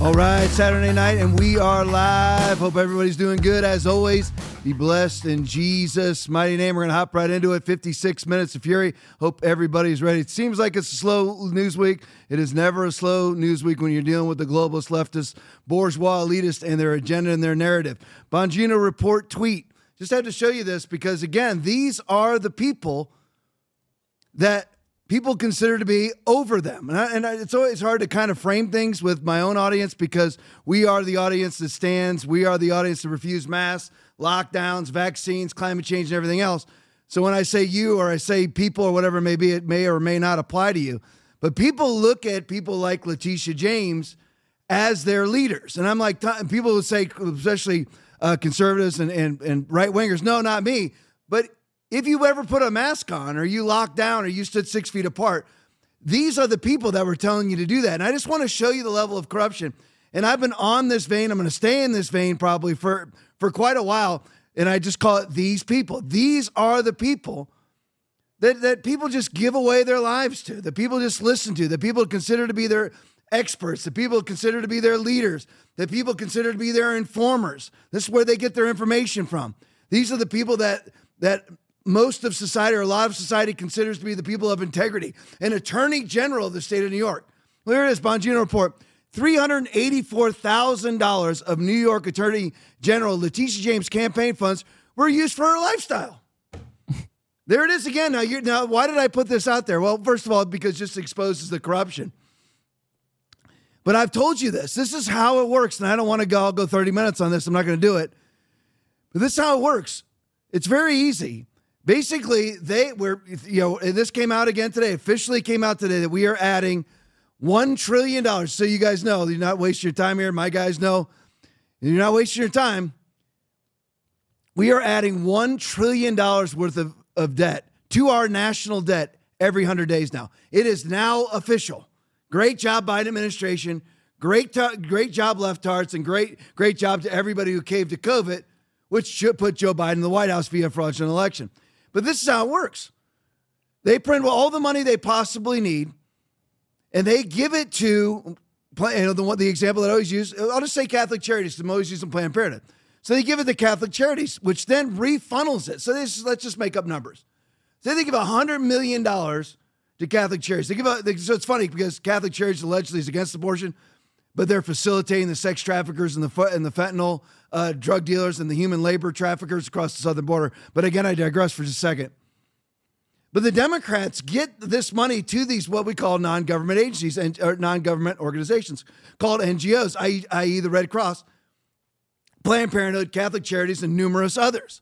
All right, Saturday night, and we are live. Hope everybody's doing good. As always, be blessed in Jesus' mighty name. We're going to hop right into it. 56 minutes of fury. Hope everybody's ready. It seems like it's a slow news week. It is never a slow news week when you're dealing with the globalist, leftist, bourgeois, elitist, and their agenda and their narrative. Bongino Report tweet. Just had to show you this because, again, these are the people that people consider to be over them. It's always hard to kind of frame things with my own audience because we are the audience that stands. We are the audience that refuse masks, lockdowns, vaccines, climate change, and everything else. So when I say you or I say people or whatever it may be, it may or may not apply to you. But people look at people like Letitia James as their leaders. And I'm like, people would say, especially conservatives and right-wingers, no, not me. But if you ever put a mask on or you locked down or you stood 6 feet apart, these are the people that were telling you to do that. And I just want to show you the level of corruption. And I've been on this vein. I'm going to stay in this vein probably for quite a while. And I just call it these people. These are the people that people just give away their lives to, that people just listen to, that people consider to be their experts, that people consider to be their leaders, that people consider to be their informers. This is where they get their information from. These are the people that most of society or a lot of society considers to be the people of integrity. An attorney general of the state of New York. Well, here it is, Bongino Report. $384,000 of New York Attorney General Letitia James campaign funds were used for her lifestyle. There it is again. Now, why did I put this out there? Well, first of all, because it just exposes the corruption. But I've told you this. This is how it works. And I don't want to go 30 minutes on this. I'm not going to do it. But this is how it works. It's very easy. Basically, this came out again today, officially came out today that we are adding $1 trillion. So you guys know, you're not wasting your time here. My guys know you're not wasting your time. We are adding $1 trillion worth of debt to our national debt every 100 days now. It is now official. Great job, Biden administration. Great job, leftards, and great job to everybody who caved to COVID, which should put Joe Biden in the White House via fraudulent election. But this is how it works. They print all the money they possibly need, and they give it to, the example that I always use, I'll just say Catholic Charities, I'm always using Planned Parenthood. So they give it to Catholic Charities, which then refunnels it. So let's just make up numbers. So they give $100 million to Catholic Charities. So it's funny because Catholic Charities allegedly is against abortion, but they're facilitating the sex traffickers and the fentanyl drug dealers and the human labor traffickers across the southern border. But again, I digress for just a second. But the Democrats get this money to these what we call non-government agencies or non-government organizations called NGOs, i.e. the Red Cross, Planned Parenthood, Catholic Charities, and numerous others.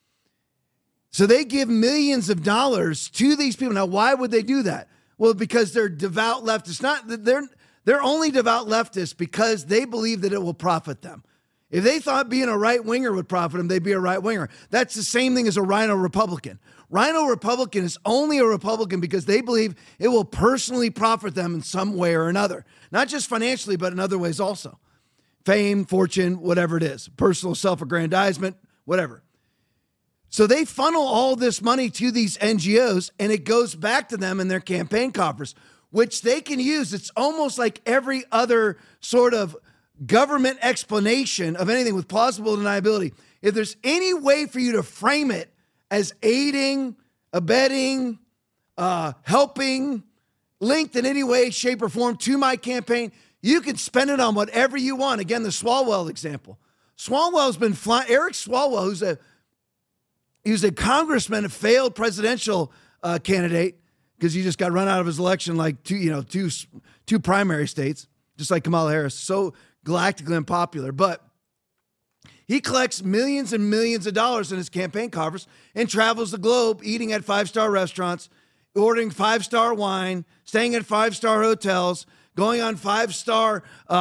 So they give millions of dollars to these people. Now, why would they do that? Well, because they're devout leftists. They're only devout leftists because they believe that it will profit them. If they thought being a right-winger would profit them, they'd be a right-winger. That's the same thing as a rhino Republican. Rhino Republican is only a Republican because they believe it will personally profit them in some way or another. Not just financially, but in other ways also. Fame, fortune, whatever it is. Personal self-aggrandizement, whatever. So they funnel all this money to these NGOs, and it goes back to them in their campaign coffers, which they can use. It's almost like every other sort of government explanation of anything with plausible deniability. If there's any way for you to frame it as aiding, abetting, helping, linked in any way, shape, or form to my campaign, you can spend it on whatever you want. Again, the Swalwell example. Swalwell's been flying. Eric Swalwell, he was a congressman, a failed presidential candidate because he just got run out of his election like two primary states, just like Kamala Harris. So galactically unpopular, but he collects millions and millions of dollars in his campaign coffers and travels the globe eating at 5-star restaurants, ordering 5-star wine, staying at 5-star hotels, going on 5-star,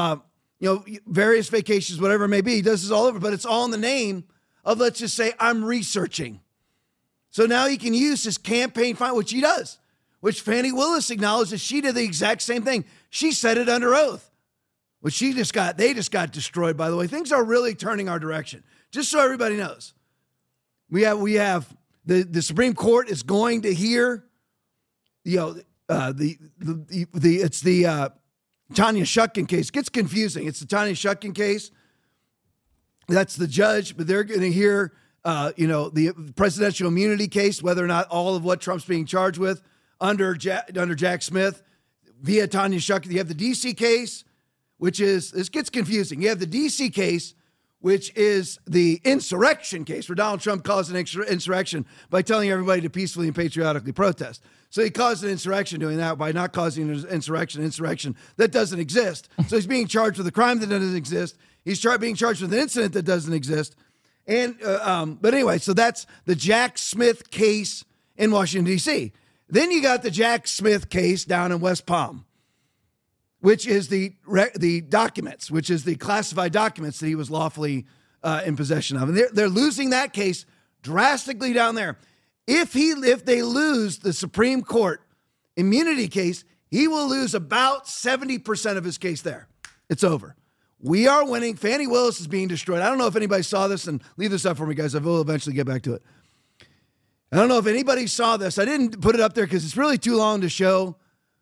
various vacations, whatever it may be. He does this all over, but it's all in the name of, let's just say, I'm researching. So now he can use his campaign fund, which he does, which Fani Willis acknowledged that she did the exact same thing. She said it under oath. Which they just got destroyed, by the way. Things are really turning our direction. Just so everybody knows. We have the Supreme Court is going to hear, it's the Tanya Shukin case. Gets confusing. It's the Tanya Shukin case. That's the judge, but they're going to hear, the presidential immunity case, whether or not all of what Trump's being charged with under Jack Smith via Tanya Shukin. You have the D.C. case, which is, this gets confusing. You have the D.C. case, which is the insurrection case, where Donald Trump caused an insurrection by telling everybody to peacefully and patriotically protest. So he caused an insurrection doing that by not causing an insurrection that doesn't exist. So he's being charged with a crime that doesn't exist. He's being charged with an incident that doesn't exist. And but anyway, so that's the Jack Smith case in Washington, D.C. Then you got the Jack Smith case down in West Palm, which is the documents, which is the classified documents that he was lawfully in possession of. And they're losing that case drastically down there. If they lose the Supreme Court immunity case, he will lose about 70% of his case there. It's over. We are winning. Fani Willis is being destroyed. I don't know if anybody saw this, and leave this up for me, guys. I will eventually get back to it. I don't know if anybody saw this. I didn't put it up there because it's really too long to show.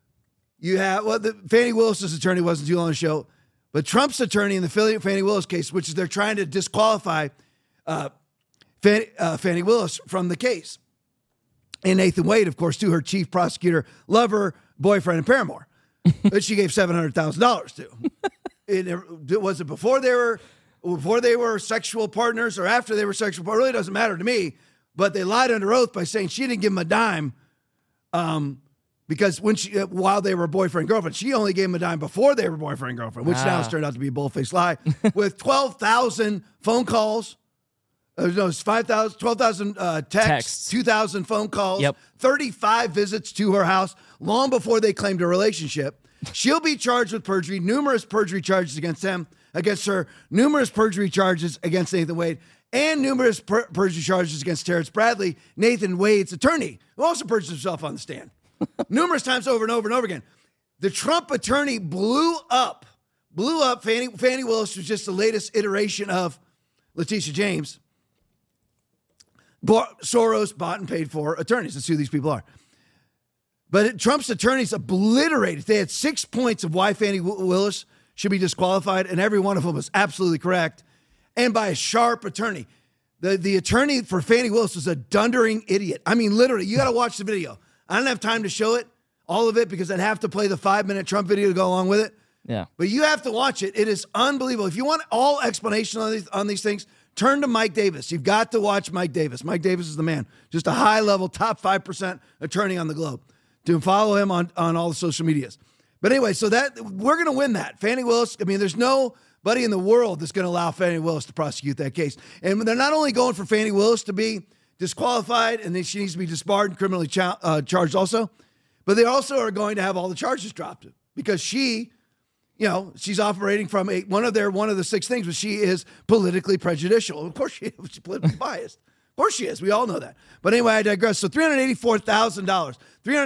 Fani Willis's attorney wasn't too long to show, but Trump's attorney in the Fani Willis case, which is they're trying to disqualify Fani Willis from the case. And Nathan Wade, of course, to her chief prosecutor, lover, boyfriend, and paramour, that she gave $700,000 to. Was it before they were sexual partners or after they were sexual partners? It really doesn't matter to me. But they lied under oath by saying she didn't give him a dime, because while they were boyfriend and girlfriend, she only gave him a dime before they were boyfriend and girlfriend, which now has turned out to be a bull-faced lie. With 12,000 phone calls. It's 12,000 texts, 2,000 phone calls, 35 visits to her house long before they claimed a relationship. She'll be charged with perjury, numerous perjury charges against her, numerous perjury charges against Nathan Wade, and numerous perjury charges against Terrence Bradley, Nathan Wade's attorney, who also perjured himself on the stand numerous times over and over and over again. The Trump attorney blew up. Fani Willis was just the latest iteration of Letitia James. Soros bought and paid for attorneys. That's who these people are. But Trump's attorneys obliterated. They had 6 points of why Fani Willis should be disqualified, and every one of them was absolutely correct, and by a sharp attorney. The attorney for Fani Willis was a dundering idiot. I mean, literally, you got to watch the video. I don't have time to show it, all of it, because I'd have to play the 5-minute Trump video to go along with it. Yeah. But you have to watch it. It is unbelievable. If you want all explanation on these things, turn to Mike Davis. You've got to watch Mike Davis. Mike Davis is the man. Just a high-level, top 5% attorney on the globe. To follow him on all the social medias. But anyway, so that we're going to win that. Fani Willis, I mean, there's nobody in the world that's going to allow Fani Willis to prosecute that case. And they're not only going for Fani Willis to be disqualified, and then she needs to be disbarred and criminally charged also, but they also are going to have all the charges dropped because she's operating from one of the 6 things, but she is politically prejudicial. Of course, she's politically biased. Of course she is. We all know that. But anyway, I digress. So $384,000,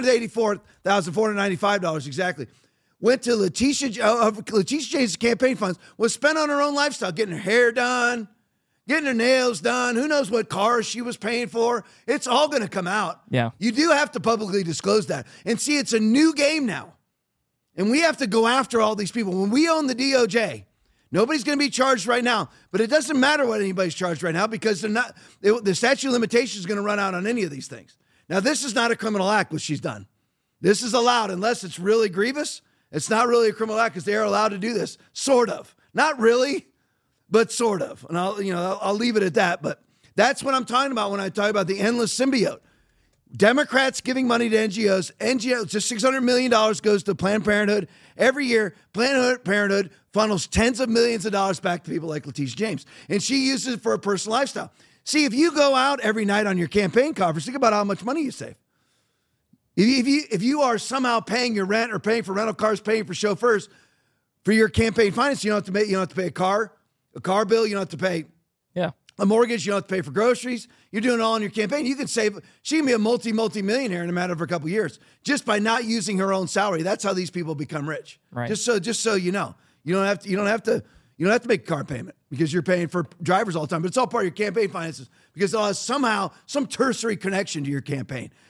$384,495 exactly, went to Letitia James' campaign funds, was spent on her own lifestyle, getting her hair done, getting her nails done. Who knows what cars she was paying for? It's all going to come out. Yeah. You do have to publicly disclose that. And see, it's a new game now. And we have to go after all these people. When we own the DOJ, nobody's going to be charged right now, but it doesn't matter what anybody's charged right now because the statute of limitations is going to run out on any of these things. Now, this is not a criminal act, what she's done. This is allowed unless it's really grievous. It's not really a criminal act because they are allowed to do this, sort of. Not really, but sort of. And I'll leave it at that. But that's what I'm talking about when I talk about the endless symbiote. Democrats giving money to NGOs. Just $600 million goes to Planned Parenthood. Every year, Planned Parenthood funnels tens of millions of dollars back to people like Letitia James. And she uses it for a personal lifestyle. See, if you go out every night on your campaign conference, think about how much money you save. If you are somehow paying your rent or paying for rental cars, paying for chauffeurs for your campaign finance, you don't have to pay a car bill, you don't have to pay a mortgage, you don't have to pay for groceries. You're doing it all on your campaign. You can save. She can be a multi-millionaire in a matter of a couple of years just by not using her own salary. That's how these people become rich. Right. Just so you know, you don't have to make a car payment because you're paying for drivers all the time. But it's all part of your campaign finances because they'll have somehow some tertiary connection to your campaign.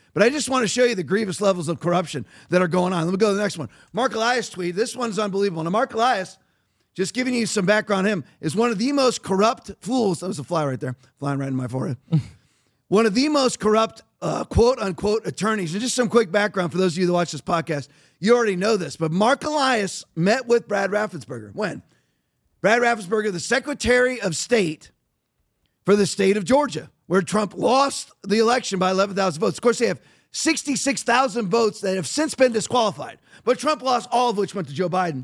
But I just want to show you the grievous levels of corruption that are going on. Let me go to the next one. Mark Elias tweet. This one's unbelievable. Now, Mark Elias, just giving you some background on him, is one of the most corrupt fools. That was a fly right there, flying right in my forehead. One of the most corrupt, quote-unquote, attorneys. And just some quick background for those of you that watch this podcast. You already know this, but Mark Elias met with Brad Raffensperger. When? Brad Raffensperger, the Secretary of State for the state of Georgia, where Trump lost the election by 11,000 votes. Of course, they have 66,000 votes that have since been disqualified. But Trump lost, all of which went to Joe Biden.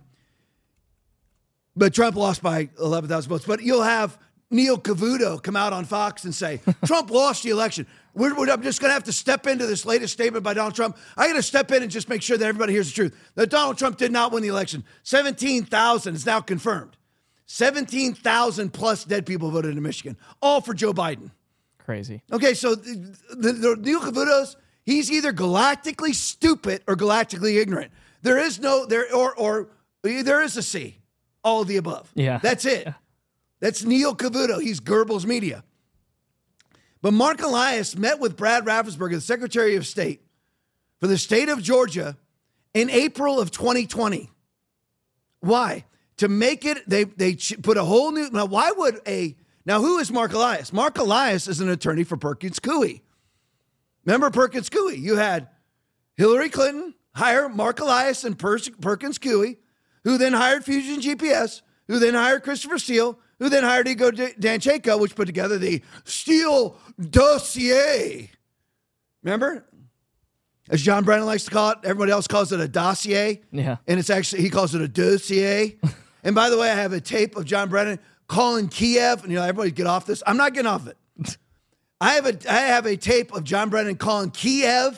But Trump lost by 11,000 votes. But you'll have Neil Cavuto come out on Fox and say, Trump lost the election. I'm just going to have to step into this latest statement by Donald Trump. I got to step in and just make sure that everybody hears the truth. That Donald Trump did not win the election. 17,000 is now confirmed. 17,000 plus dead people voted in Michigan, all for Joe Biden. Crazy. Okay, so the Neil Cavuto's, he's either galactically stupid or galactically ignorant. There is no, there is a C, all of the above. Yeah. That's it. Yeah. That's Neil Cavuto. He's Goebbels Media. But Mark Elias met with Brad Raffensperger, the Secretary of State for the state of Georgia, in April of 2020. Why? To make it, they put a whole new, now who is Mark Elias? Mark Elias is an attorney for Perkins Coie. Remember Perkins Coie? You had Hillary Clinton hire Mark Elias and Perkins Coie, who then hired Fusion GPS, who then hired Christopher Steele, who then hired Igor Danchenko, which put together the Steele dossier. Remember? As John Brennan likes to call it, everybody else calls it a dossier. Yeah. And it's actually, he calls it a dossier. And by the way, I have a tape of John Brennan calling Kiev, and everybody get off this. I'm not getting off it. I have a tape of John Brennan calling Kiev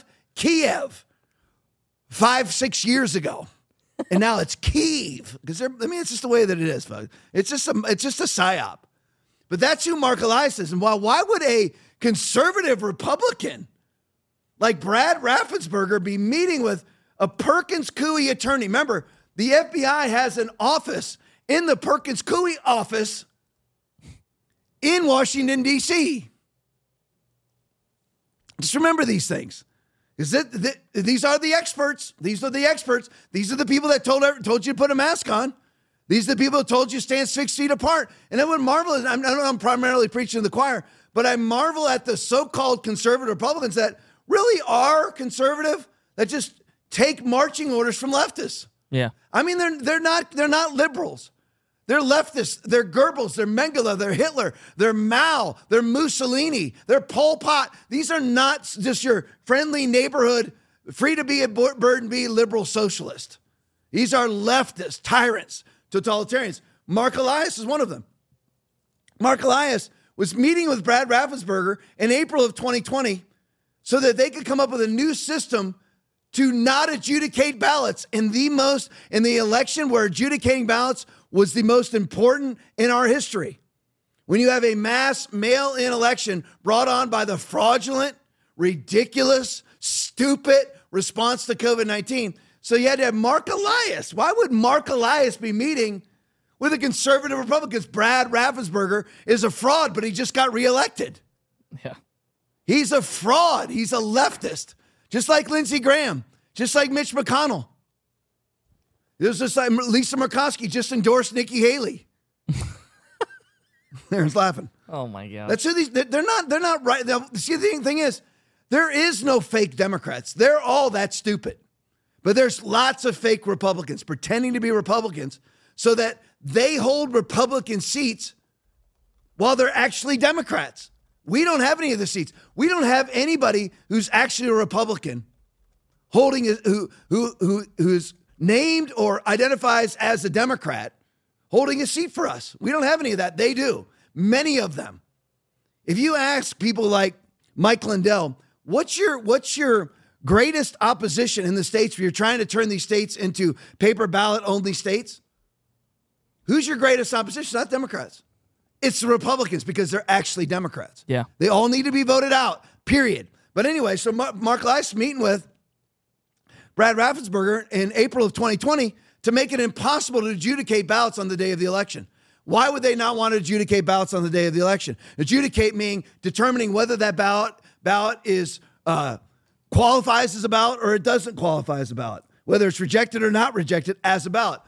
5-6 years ago. And now it's Kiev. Because it's just the way that it is, folks. It's just a psyop. But that's who Mark Elias is. And why would a conservative Republican like Brad Raffensperger be meeting with a Perkins Coie attorney? Remember, the FBI has an office in the Perkins Coie office in Washington, D.C. Just remember these things. These are the experts. These are the experts. These are the people that told you to put a mask on. These are the people that told you to stand 6 feet apart. And I would marvel, I know I'm primarily preaching to the choir, but I marvel at the so-called conservative Republicans that really are conservative, that just take marching orders from leftists. Yeah. I mean, they're not liberals. They're leftists. They're Goebbels. They're Mengele. They're Hitler. They're Mao. They're Mussolini. They're Pol Pot. These are not just your friendly neighborhood, free to be a bird and be liberal socialist. These are leftists, tyrants, totalitarians. Mark Elias is one of them. Mark Elias was meeting with Brad Raffensperger in April of 2020 so that they could come up with a new system to not adjudicate ballots in the election where adjudicating ballots was the most important in our history. When you have a mass mail-in election brought on by the fraudulent, ridiculous, stupid response to COVID-19. So you had to have Mark Elias. Why would Mark Elias be meeting with a conservative Republican? Brad Raffensperger is a fraud, but he just got reelected. Yeah. He's a fraud. He's a leftist. Just like Lindsey Graham. Just like Mitch McConnell. It was just like Lisa Murkowski just endorsed Nikki Haley. Aaron's laughing. Oh my God. That's who they're not right. See, the thing is, there is no fake Democrats. They're all that stupid. But there's lots of fake Republicans pretending to be Republicans so that they hold Republican seats while they're actually Democrats. We don't have any of the seats. We don't have anybody who's actually a Republican holding who's named or identifies as a Democrat holding a seat for us. We don't have any of that. They do. Many of them. If you ask people like Mike Lindell, what's your greatest opposition in the states where you're trying to turn these states into paper ballot only states? Who's your greatest opposition? It's not Democrats. It's the Republicans because they're actually Democrats. Yeah. They all need to be voted out, period. But anyway, so Mark Elias meeting with Brad Raffensperger in April of 2020 to make it impossible to adjudicate ballots on the day of the election. Why would they not want to adjudicate ballots on the day of the election? Adjudicate meaning determining whether that ballot is qualifies as a ballot or it doesn't qualify as a ballot, whether it's rejected or not rejected as a ballot.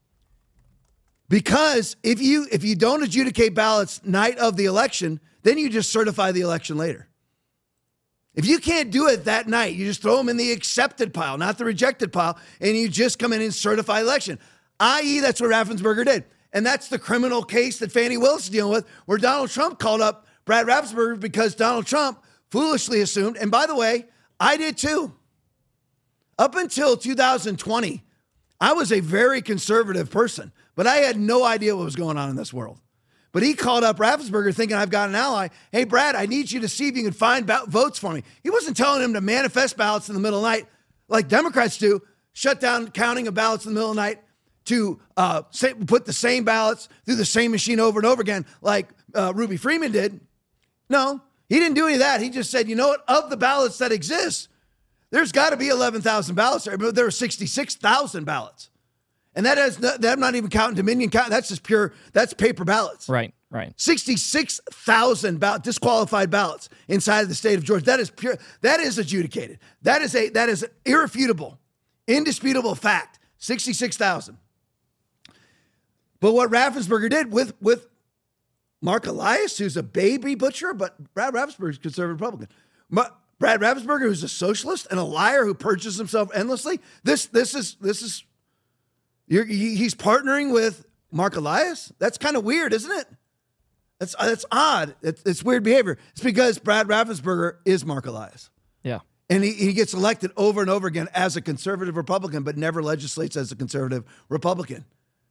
Because if you don't adjudicate ballots night of the election, then you just certify the election later. If you can't do it that night, you just throw them in the accepted pile, not the rejected pile, and you just come in and certify election. I.e., that's what Raffensperger did. And that's the criminal case that Fani Willis is dealing with, where Donald Trump called up Brad Raffensperger because Donald Trump foolishly assumed, and by the way, I did too. Up until 2020, I was a very conservative person, but I had no idea what was going on in this world. But he called up Raffensperger thinking I've got an ally. Hey, Brad, I need you to see if you can find votes for me. He wasn't telling him to manifest ballots in the middle of the night like Democrats do, shut down counting of ballots in the middle of the night, to put the same ballots through the same machine over and over again like Ruby Freeman did. No, he didn't do any of that. He just said, you know what? Of the ballots that exist, there's got to be 11,000 ballots there, but there are 66,000 ballots. And I'm not even counting Dominion count. That's just that's paper ballots. Right. 66,000 disqualified ballots inside of the state of Georgia. That is pure. That is adjudicated. That is irrefutable, indisputable fact. 66,000. But what Raffensperger did with Mark Elias, who's a baby butcher, but Brad Raffensperger is a conservative Republican. Brad Raffensperger, who's a socialist and a liar who perjures himself endlessly. This is. He's partnering with Mark Elias? That's kind of weird, isn't it? That's odd. It's weird behavior. It's because Brad Raffensperger is Mark Elias. Yeah. And he gets elected over and over again as a conservative Republican, but never legislates as a conservative Republican.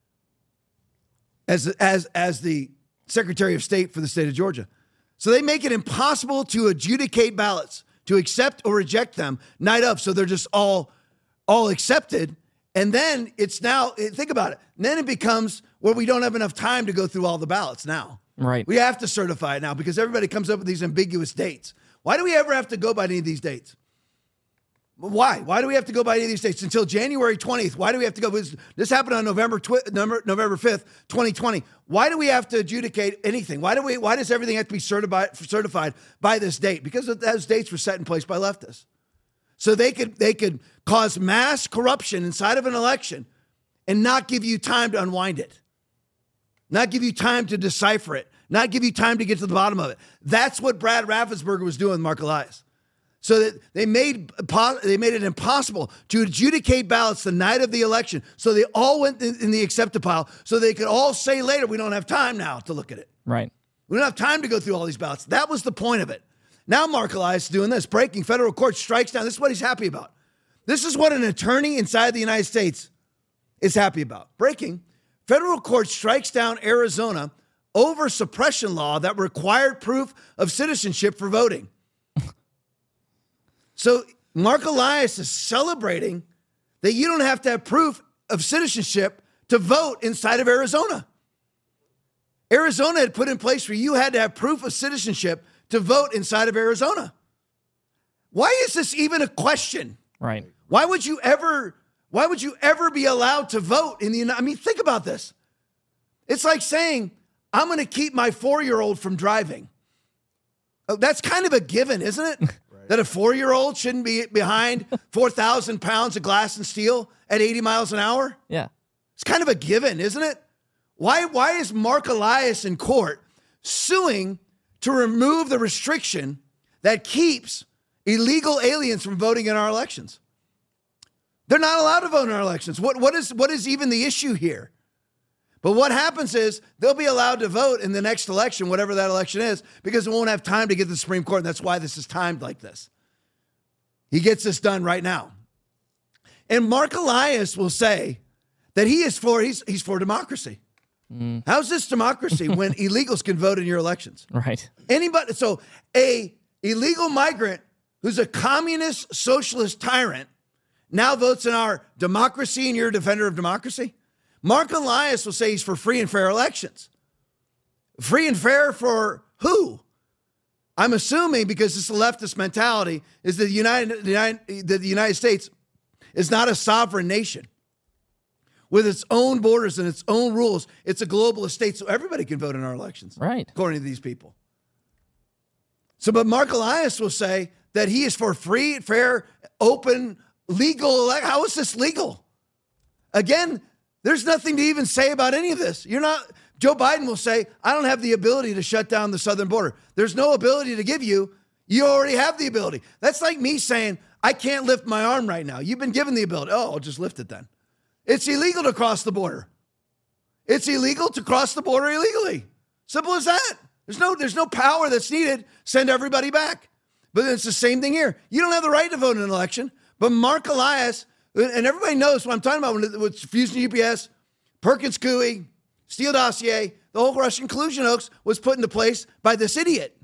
As the Secretary of State for the state of Georgia. So they make it impossible to adjudicate ballots, to accept or reject them night of. So they're just all accepted. And then think about it. And then it becomes where we don't have enough time to go through all the ballots now. Right. We have to certify it now because everybody comes up with these ambiguous dates. Why do we ever have to go by any of these dates? Why? Why do we have to go by any of these dates until January 20th? Why do we have to go? This happened on November 5th, 2020. Why do we have to adjudicate anything? Why does everything have to be certified by this date? Because those dates were set in place by leftists. So they could cause mass corruption inside of an election and not give you time to unwind it, not give you time to decipher it, not give you time to get to the bottom of it. That's what Brad Raffensperger was doing with Mark Elias. So that they made it impossible to adjudicate ballots the night of the election. So they all went in the accepted pile so they could all say later, we don't have time now to look at it. Right. We don't have time to go through all these ballots. That was the point of it. Now Mark Elias is doing this. Breaking. Federal court strikes down. This is what he's happy about. This is what an attorney inside the United States is happy about. Breaking. Federal court strikes down Arizona over suppression law that required proof of citizenship for voting. So Mark Elias is celebrating that you don't have to have proof of citizenship to vote inside of Arizona. Arizona had put in place where you had to have proof of citizenship to vote inside of Arizona. Why is this even a question? Right. Why would you ever be allowed to vote in the United? I mean, think about this. It's like saying, I'm going to keep my 4-year-old from driving. Oh, that's kind of a given, isn't it? Right. That a 4-year-old shouldn't be behind 4,000 pounds of glass and steel at 80 miles an hour? Yeah. It's kind of a given, isn't it? Why is Mark Elias in court suing to remove the restriction that keeps illegal aliens from voting in our elections? They're not allowed to vote in our elections. What is even the issue here? But what happens is they'll be allowed to vote in the next election, whatever that election is, because it won't have time to get to the Supreme Court. And that's why this is timed like this. He gets this done right now. And Mark Elias will say that he's for democracy. How's this democracy when illegals can vote in your elections? Right. So a illegal migrant who's a communist socialist tyrant now votes in our democracy and you're a defender of democracy? Mark Elias will say he's for free and fair elections. Free and fair for who? I'm assuming, because it's a leftist mentality, is that the United States is not a sovereign nation with its own borders and its own rules. It's a globalist state, so everybody can vote in our elections. Right. According to these people. But Mark Elias will say that he is for free, fair, open, legal. How is this legal? Again, there's nothing to even say about any of this. Joe Biden will say, I don't have the ability to shut down the southern border. There's no ability to give you. You already have the ability. That's like me saying, I can't lift my arm right now. You've been given the ability. Oh, I'll just lift it then. It's illegal to cross the border. It's illegal to cross the border illegally. Simple as that. There's no power that's needed. Send everybody back. But it's the same thing here. You don't have the right to vote in an election. But Mark Elias, and everybody knows what I'm talking about with Fusion UPS, Perkins Coie, Steele dossier, the whole Russian collusion hoax was put into place by this idiot.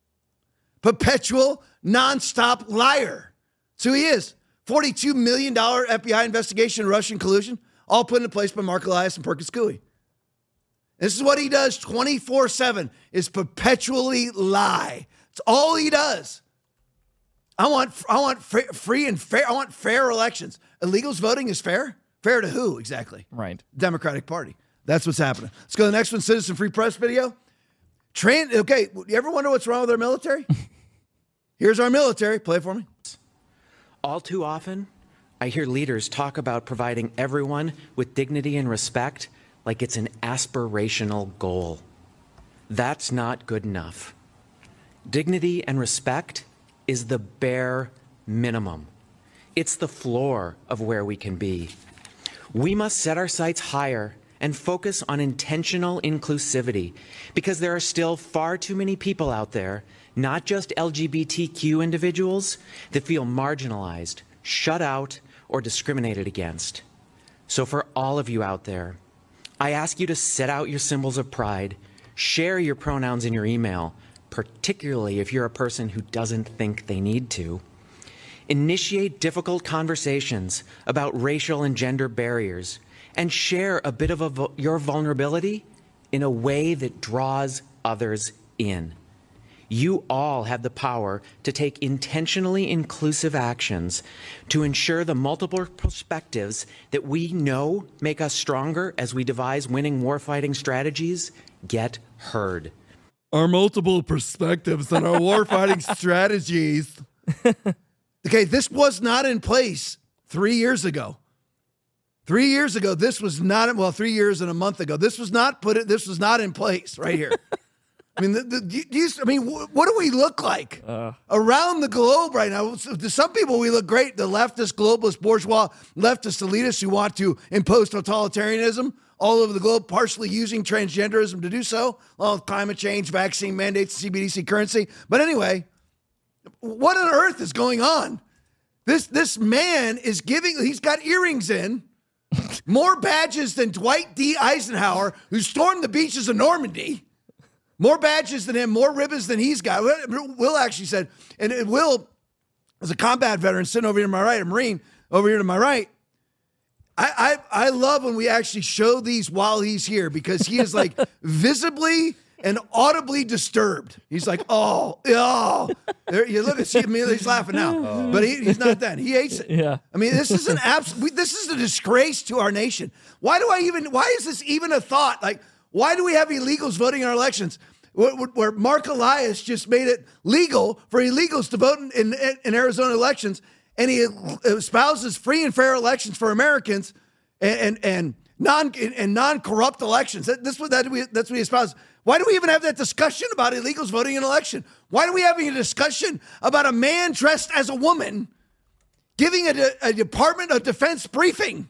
Perpetual, nonstop liar. That's who he is. $42 million FBI investigation of Russian collusion, all put into place by Mark Elias and Perkins Coie. This is what he does 24/7, is perpetually lie. It's all he does. I want free and fair. I want fair elections. Illegals voting is fair? Fair to who exactly? Right. Democratic Party. That's what's happening. Let's go to the next one, Citizen Free Press video. Okay, you ever wonder what's wrong with our military? Here's our military. Play it for me. All too often, I hear leaders talk about providing everyone with dignity and respect like it's an aspirational goal. That's not good enough. Dignity and respect is the bare minimum. It's the floor of where we can be. We must set our sights higher and focus on intentional inclusivity, because there are still far too many people out there, not just LGBTQ individuals, that feel marginalized, shut out, or discriminated against. So for all of you out there, I ask you to set out your symbols of pride, share your pronouns in your email, particularly if you're a person who doesn't think they need to. Initiate difficult conversations about racial and gender barriers, and share a bit of your vulnerability in a way that draws others in. You all have the power to take intentionally inclusive actions to ensure the multiple perspectives that we know make us stronger as we devise winning warfighting strategies get heard. Our multiple perspectives and our warfighting strategies. Okay, this was not in place 3 years ago. 3 years ago, this was not, 3 years and a month ago, this was not in place right here. I mean, what do we look like around the globe right now? To some people, we look great. The leftist, globalist, bourgeois, leftist elitists who want to impose totalitarianism all over the globe, partially using transgenderism to do so, along with climate change, vaccine mandates, CBDC currency. But anyway, what on earth is going on? This man is he's got earrings in, more badges than Dwight D. Eisenhower, who stormed the beaches of Normandy. More badges than him, more ribbons than he's got. Will actually said, and Will, as a combat veteran sitting over here to my right, a Marine over here to my right, I love when we actually show these while he's here, because he is like visibly and audibly disturbed. He's like, oh. There, you look at him, he's laughing now, but he's not then. He hates it. Yeah. I mean, this is this is a disgrace to our nation. Why is this even a thought? Like, why do we have illegals voting in our elections? Where Mark Elias just made it legal for illegals to vote in Arizona elections, and he espouses free and fair elections for Americans and non-corrupt elections. That's what he espouses. Why do we even have that discussion about illegals voting in an election? Why are we having a discussion about a man dressed as a woman giving a Department of Defense briefing?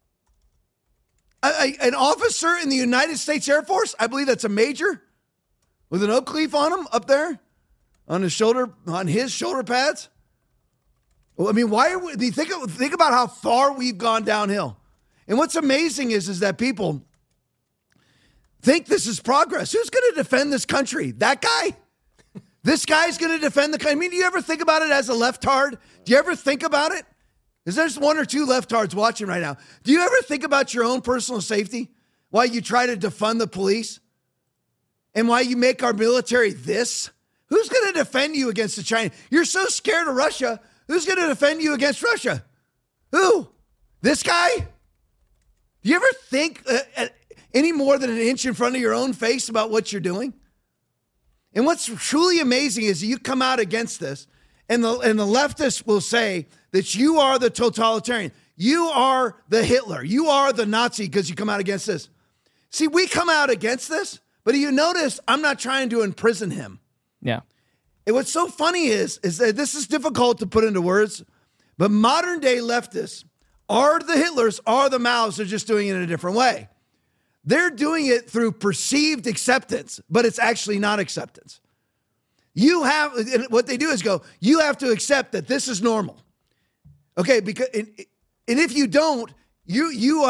An officer in the United States Air Force, I believe that's a major, with an oak leaf on him up there, on his shoulder pads. Well, I mean, think about how far we've gone downhill. And what's amazing is that people think this is progress. Who's going to defend this country? That guy? This guy's going to defend the country. I mean, do you ever think about it as a leftard? Do you ever think about it? Is there's one or two leftards watching right now? Do you ever think about your own personal safety? Why you try to defund the police? And why you make our military this? Who's going to defend you against the China? You're so scared of Russia. Who's going to defend you against Russia? Who? This guy? Do you ever think any more than an inch in front of your own face about what you're doing? And what's truly amazing is you come out against this, And the leftists will say that you are the totalitarian. You are the Hitler. You are the Nazi because you come out against this. See, we come out against this, but you notice I'm not trying to imprison him. Yeah. And what's so funny is that this is difficult to put into words, but modern day leftists are the Hitlers, are the Maos. They're just doing it in a different way. They're doing it through perceived acceptance, but it's actually not acceptance. What they do is go, you have to accept that this is normal. Okay, because and if you don't, you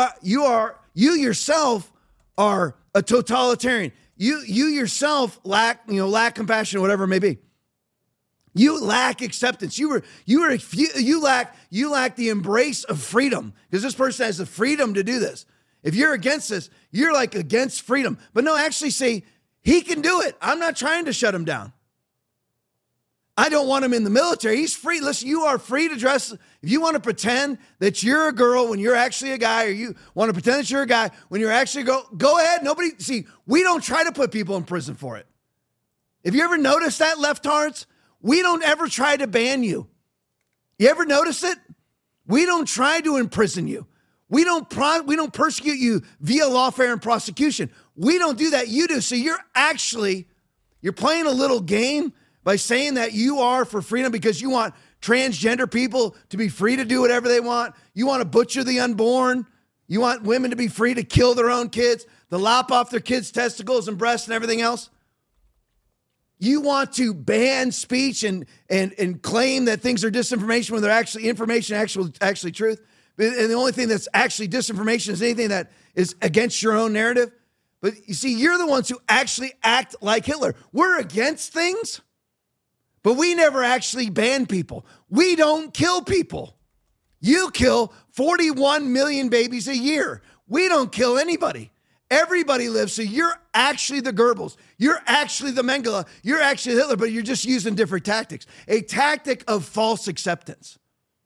yourself are a totalitarian. You yourself lack compassion, whatever it may be. You lack acceptance. You lack the embrace of freedom, because this person has the freedom to do this. If you're against this, you're like against freedom. But no, actually see, he can do it. I'm not trying to shut him down. I don't want him in the military. He's free. Listen, you are free to dress. If you want to pretend that you're a girl when you're actually a guy, or you want to pretend that you're a guy when you're actually a girl, go ahead. We don't try to put people in prison for it. Have you ever noticed that, leftards? We don't ever try to ban you. You ever notice it? We don't try to imprison you. We don't persecute you via lawfare and prosecution. We don't do that. You do. So you're playing a little game by saying that you are for freedom because you want transgender people to be free to do whatever they want. You want to butcher the unborn. You want women to be free to kill their own kids, to lop off their kids' testicles and breasts and everything else. You want to ban speech and claim that things are disinformation when they're actually information, actually truth. And the only thing that's actually disinformation is anything that is against your own narrative. But you see, you're the ones who actually act like Hitler. We're against things, but we never actually ban people. We don't kill people. You kill 41 million babies a year. We don't kill anybody. Everybody lives. So you're actually the Goebbels. You're actually the Mengele. You're actually Hitler, but you're just using different tactics. A tactic of false acceptance.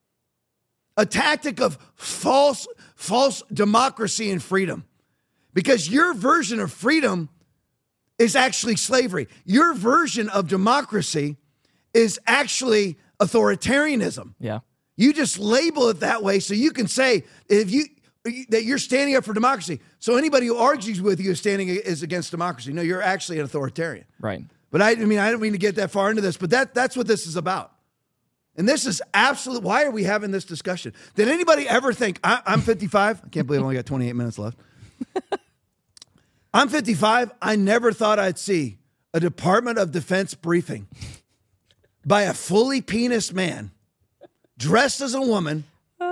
A tactic of false democracy and freedom. Because your version of freedom is actually slavery. Your version of democracy is actually authoritarianism. Yeah. You just label it that way so you can say that you're standing up for democracy. So anybody who argues with you is against democracy. No, you're actually an authoritarian. Right. But I don't mean to get that far into this, but that's what this is about. And this is absolute. Why are we having this discussion? Did anybody ever think, I'm 55? I can't believe I only got 28 minutes left. I'm 55. I never thought I'd see a Department of Defense briefing by a fully penis man dressed as a woman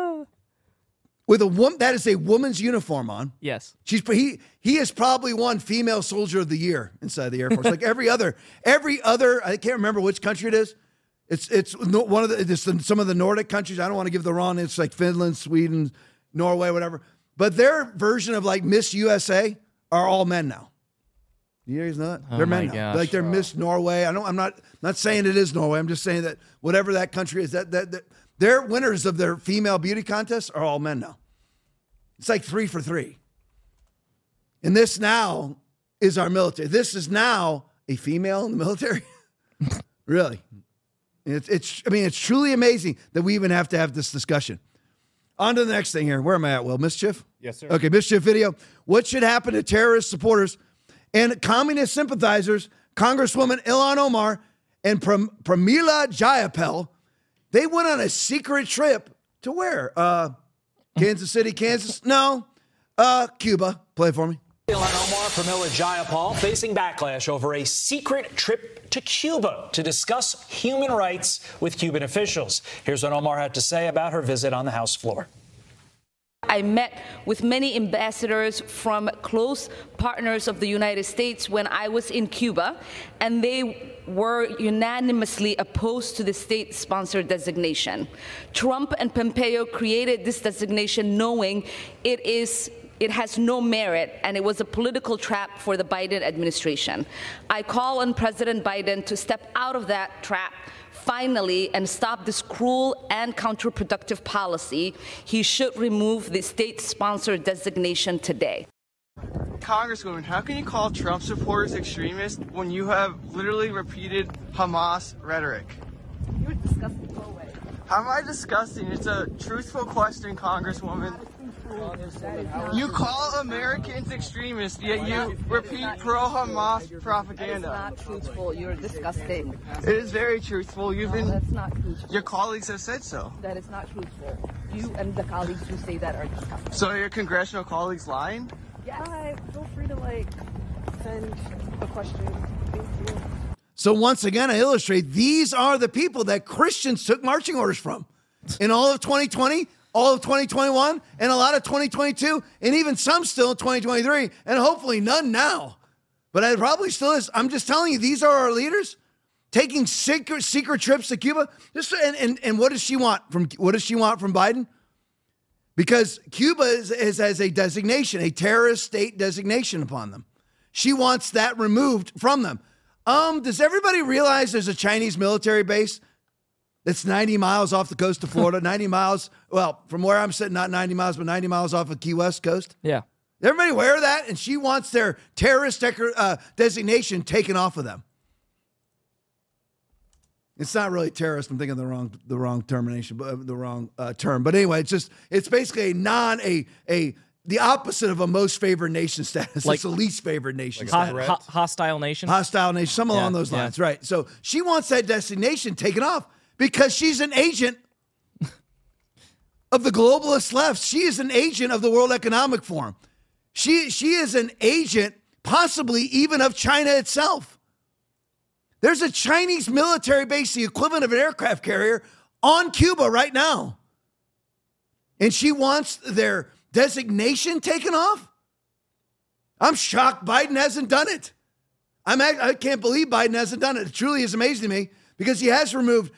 with a woman that is a woman's uniform on. Yes. He has probably won Female Soldier of the Year inside the Air Force. Like every other, I can't remember which country it is. It's one of some of the Nordic countries. I don't want to give the wrong. It's like Finland, Sweden, Norway, whatever. But their version of like Miss USA are all men now. You guys know that? They're men now. Like they're Miss Norway. I'm not saying it is Norway. I'm just saying that whatever that country is, that their winners of their female beauty contests are all men now. It's like 3 for 3. And this now is our military. This is now a female in the military. Really. It's truly amazing that we even have to have this discussion. On to the next thing here. Where am I at, Will? Mischief? Yes, sir. Okay, Mischief video. What should happen to terrorist supporters and communist sympathizers, Congresswoman Ilhan Omar and Pramila Jayapal? They went on a secret trip to where? Kansas City, Kansas? No. Cuba. Play it for me. Ilhan Omar, Pramila Jayapal facing backlash over a secret trip to Cuba to discuss human rights with Cuban officials. Here's what Omar had to say about her visit on the House floor. I met with many ambassadors from close partners of the United States when I was in Cuba, and they were unanimously opposed to the state-sponsored designation. Trump and Pompeo created this designation knowing it has no merit, and it was a political trap for the Biden administration. I call on President Biden to step out of that trap finally and stop this cruel and counterproductive policy. He should remove the state-sponsored designation today. Congresswoman, how can you call Trump supporters extremists when you have literally repeated Hamas rhetoric? You're disgusting. Go away. How am I disgusting? It's a truthful question, Congresswoman. You call Americans extremists, yet you repeat pro-Hamas propaganda. That is not truthful. You're disgusting. It is very truthful. That's not truthful. Your colleagues have said so. That is not truthful. You and the colleagues who say that are disgusting. So your congressional colleagues lying? Yes. Hi, feel free to send a question. Thank you. So once again, I illustrate these are the people that Christians took marching orders from in all of 2020, all of 2021, and a lot of 2022, and even some still in 2023, and hopefully none now. But it probably still is. I'm just telling you, these are our leaders taking secret trips to Cuba. And what does she want from Biden? Because Cuba is as a designation, a terrorist state designation upon them. She wants that removed from them. Does everybody realize there's a Chinese military base that's 90 miles off the coast of Florida? 90 miles, well, from where I'm sitting, not 90 miles, but 90 miles off of Key West coast? Yeah. Everybody aware of that? And she wants their terrorist designation taken off of them. It's not really terrorist. I'm thinking the wrong termination, the wrong term. But anyway, it's basically the opposite of a most favored nation status. It's a least favored nation status. Hostile nation? Hostile nation, something along those lines, right. So she wants that designation taken off because she's an agent of the globalist left. She is an agent of the World Economic Forum. She is an agent, possibly even of China itself. There's a Chinese military base, the equivalent of an aircraft carrier, on Cuba right now. And she wants their designation taken off? I'm shocked Biden hasn't done it. I can't believe Biden hasn't done it. It truly is amazing to me because he has removed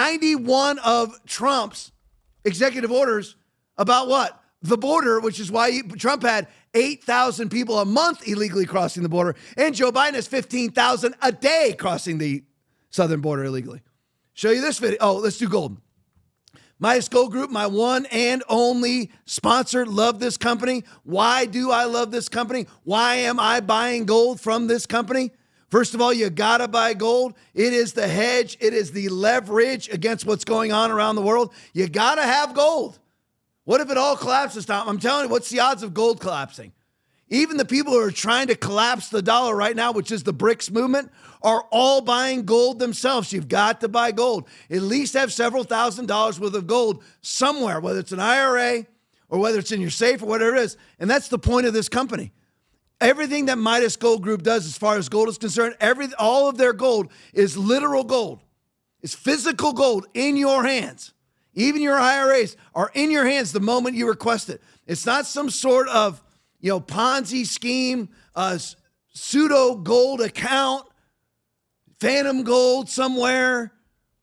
91 of Trump's executive orders about what? The border, which is why Trump had 8,000 people a month illegally crossing the border, and Joe Biden has 15,000 a day crossing the southern border illegally. Show you this video. Oh, let's do gold. Midas Gold Group, my one and only sponsor. Love this company. Why do I love this company? Why am I buying gold from this company? First of all, you gotta buy gold. It is the hedge. It is the leverage against what's going on around the world. You gotta have gold. What if it all collapses, Tom? I'm telling you, what's the odds of gold collapsing? Even the people who are trying to collapse the dollar right now, which is the BRICS movement, are all buying gold themselves. You've got to buy gold. At least have several $1,000s worth of gold somewhere, whether it's an IRA or whether it's in your safe or whatever it is. And that's the point of this company. Everything that Midas Gold Group does as far as gold is concerned, all of their gold is literal gold. It's physical gold in your hands. Even your IRAs are in your hands the moment you request it. It's not some sort of, Ponzi scheme, pseudo gold account, phantom gold somewhere,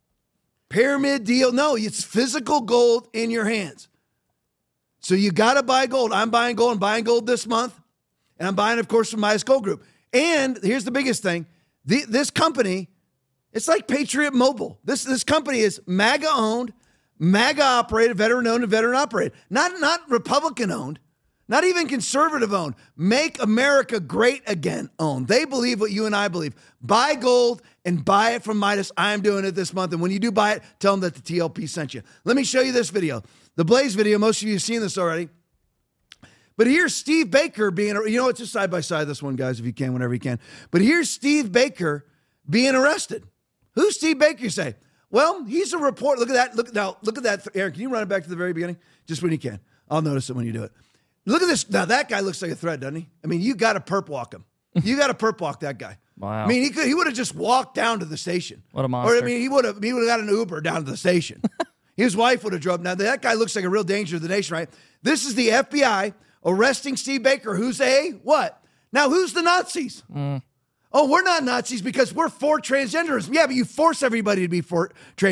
pyramid deal. No, it's physical gold in your hands. So you got to buy gold. I'm buying gold. I'm buying gold this month. And I'm buying, of course, from Midas Gold Group. And here's the biggest thing. This company, it's like Patriot Mobile. This company is MAGA owned, MAGA operated, veteran owned, and veteran operated. Not Republican owned, not even conservative owned. Make America Great Again owned. They believe what you and I believe. Buy gold and buy it from Midas. I'm doing it this month. And when you do buy it, tell them that the TLP sent you. Let me show you this video. The Blaze video, most of you have seen this already. But here's Steve Baker being, it's just side by side this one, guys, if you can, whenever you can. But here's Steve Baker being arrested. Who's Steve Baker, you say? Well, he's a reporter. Look at that. Look at that. Aaron, can you run it back to the very beginning? Just when you can. I'll notice it when you do it. Look at this. Now, that guy looks like a threat, doesn't he? I mean, you got to perp walk him. You got to perp walk that guy. Wow. I mean, he would have just walked down to the station. What a monster. Or, I mean, he would have got an Uber down to the station. His wife would have drove. Now, that guy looks like a real danger to the nation, right? This is the FBI arresting Steve Baker, who's what? Now, who's the Nazis? Oh, we're not Nazis because we're for transgenderism. Yeah, but you force everybody to be for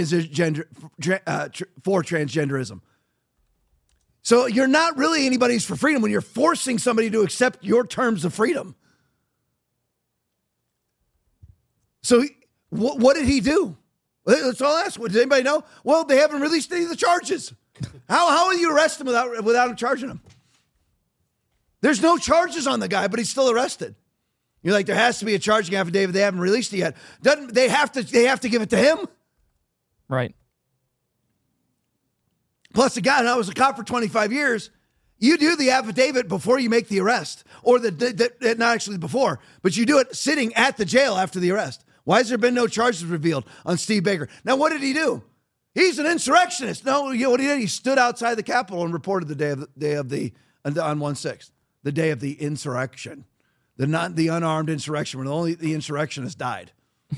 transgenderism. So you're not really anybody's for freedom when you're forcing somebody to accept your terms of freedom. So what did he do? Let's all ask. Does anybody know? Well, they haven't released any of the charges. How will you arrest him without him charging him? There's no charges on the guy, but he's still arrested. You're like, there has to be a charging affidavit. They haven't released it yet. They have to give it to him? Right. Plus, a guy, and I was a cop for 25 years, you do the affidavit before you make the arrest. Or not actually before, but you do it sitting at the jail after the arrest. Why has there been no charges revealed on Steve Baker? Now, what did he do? He's an insurrectionist. No, you know what he did? He stood outside the Capitol and reported the day of the on 1/6, the day of the insurrection, the unarmed insurrection, where only the insurrectionist died.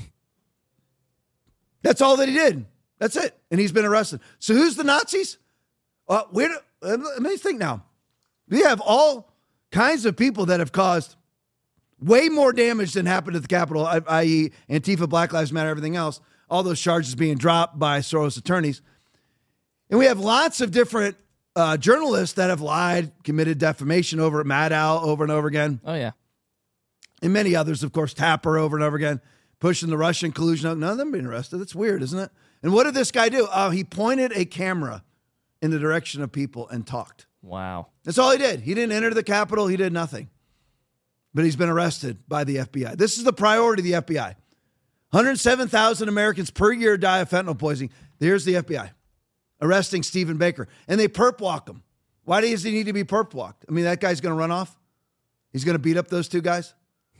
That's all that he did. That's it. And he's been arrested. So who's the Nazis? Let me think now. We have all kinds of people that have caused way more damage than happened at the Capitol, i.e. Antifa, Black Lives Matter, everything else. All those charges being dropped by Soros attorneys. And we have lots of different journalists that have lied, committed defamation over at Maddow over and over again. Oh, yeah. And many others, of course, Tapper over and over again, pushing the Russian collusion. None of them being arrested. That's weird, isn't it? And what did this guy do? He pointed a camera in the direction of people and talked. Wow. That's all he did. He didn't enter the Capitol. He did nothing. But he's been arrested by the FBI. This is the priority of the FBI. 107,000 Americans per year die of fentanyl poisoning. Here's the FBI arresting Stephen Baker. And they perp walk him. Why does he need to be perp walked? I mean, that guy's going to run off? He's going to beat up those two guys?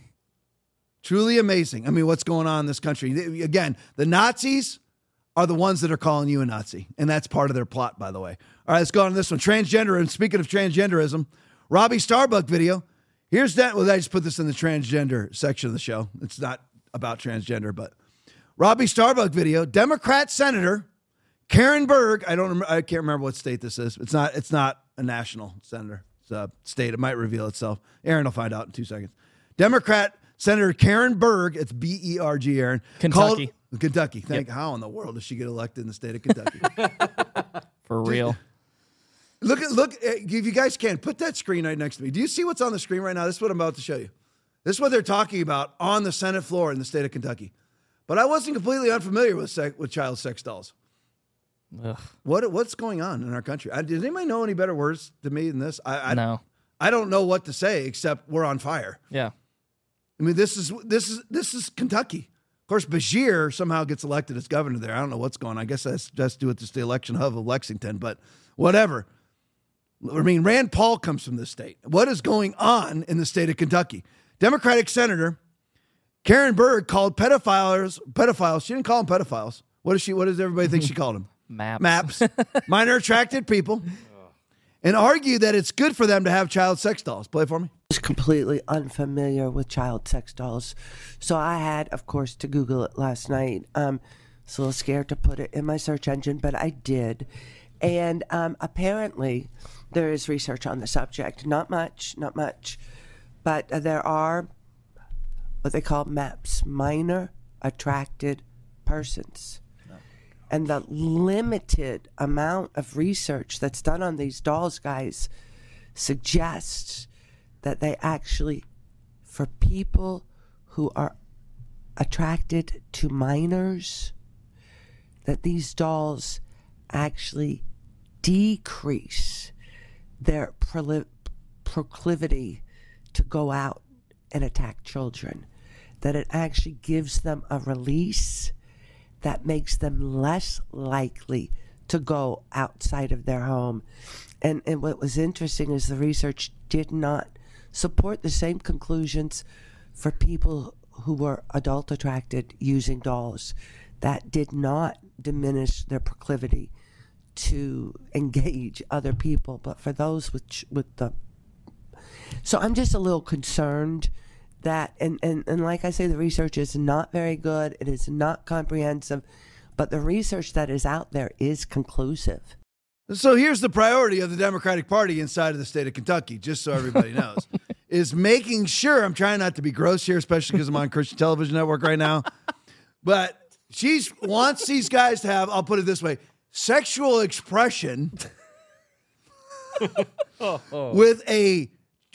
Truly amazing. I mean, what's going on in this country? Again, the Nazis are the ones that are calling you a Nazi. And that's part of their plot, by the way. All right, let's go on to this one. Transgender. And speaking of transgenderism, Robbie Starbuck video. Here's that. Well, I just put this in the transgender section of the show. It's not about transgender, but Robbie Starbuck video. Democrat Senator Karen Berg. I can't remember what state this is. It's not a national senator. It's a state. It might reveal itself. Aaron will find out in 2 seconds. Democrat Senator Karen Berg. It's B-E-R-G, Aaron. Kentucky. Kentucky. Yep. How in the world does she get elected in the state of Kentucky? For real. Look, if you guys can, put that screen right next to me. Do you see what's on the screen right now? This is what I'm about to show you. This is what they're talking about on the Senate floor in the state of Kentucky. But I wasn't completely unfamiliar with child sex dolls. Ugh. What's going on in our country? Does anybody know any better words to me than this? No. I don't know what to say except we're on fire. Yeah. I mean, this is Kentucky. Of course, Bashir somehow gets elected as governor there. I don't know what's going on. I guess that's to do with just the election hub of Lexington, but whatever. I mean, Rand Paul comes from this state. What is going on in the state of Kentucky? Democratic Senator Karen Berg called pedophiles. She didn't call them pedophiles. What does everybody think she called them? Maps. Minor attracted people. And argue that it's good for them to have child sex dolls. Play for me. Was completely unfamiliar with child sex dolls. So I had, of course, to Google it last night. I was a little scared to put it in my search engine, but I did. And apparently there is research on the subject. Not much, but there are what they call MAPs, minor attracted persons. And the limited amount of research that's done on these dolls, guys, suggests that they actually, for people who are attracted to minors, that these dolls actually decrease their proclivity to go out and attack children, that it actually gives them a release that makes them less likely to go outside of their home. And what was interesting is the research did not support the same conclusions for people who were adult attracted using dolls. That did not diminish their proclivity to engage other people, but for those with the... So I'm just a little concerned that, and like I say, the research is not very good. It is not comprehensive, but the research that is out there is conclusive. So here's the priority of the Democratic Party inside of the state of Kentucky, just so everybody knows, is making sure, I'm trying not to be gross here, especially because I'm on Christian Television Network right now, but she wants these guys to have, I'll put it this way, sexual expression with a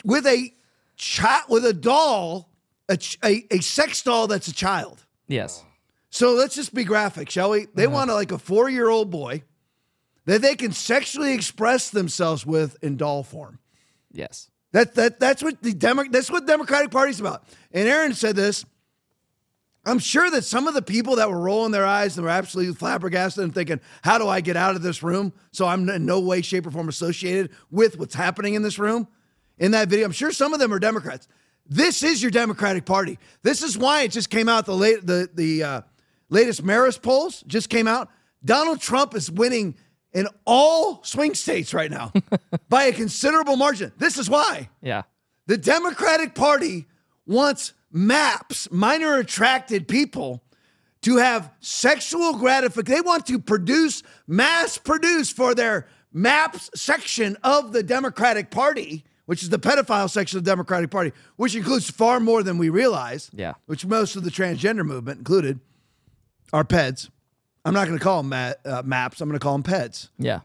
doll, a sex doll that's a child. Yes. So let's just be graphic, shall we? They want a 4-year-old boy that they can sexually express themselves with in doll form. Yes. That's what the Democratic Party's about. And Aaron said this. I'm sure that some of the people that were rolling their eyes and were absolutely flabbergasted and thinking, how do I get out of this room? So I'm in no way, shape, or form associated with what's happening in this room. In that video, I'm sure some of them are Democrats. This is your Democratic Party. This is why it just came out. The latest Marist polls just came out. Donald Trump is winning in all swing states right now by a considerable margin. This is why. Yeah. The Democratic Party wants MAPS, minor attracted people, to have sexual gratification. They want to mass produce for their MAPS section of the Democratic Party, which is the pedophile section of the Democratic Party, which includes far more than we realize. Yeah. Which most of the transgender movement included are PEDs. I'm not going to call them MAPS. I'm going to call them PEDs. Yeah.